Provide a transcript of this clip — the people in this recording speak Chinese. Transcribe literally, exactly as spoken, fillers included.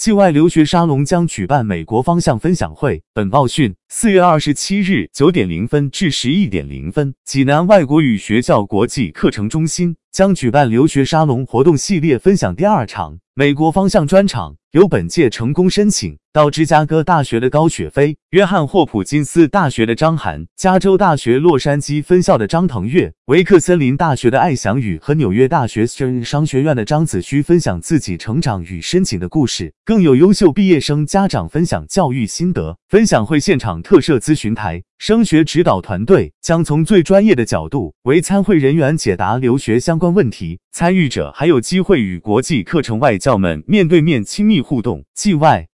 境外留学沙龙将举办美国方向分享会。本报讯，四月二十七日九点零分至十一点零分，济南外国语学校国际课程中心将举办留学沙龙活动系列分享第二场美国方向专场，由本届成功申请到芝加哥大学的高雪飞、约翰霍普金斯大学的张涵、加州大学洛杉矶分校的张腾岳、维克森林大学的艾翔宇和纽约大学商学院的张子虚分享自己成长与申请的故事，更有优秀毕业生家长分享教育心得。分享会现场特设咨询台，升学指导团队将从最专业的角度为参会人员解答留学相关问题，参与者还有机会与国际课程外教们面对面亲密互动。境外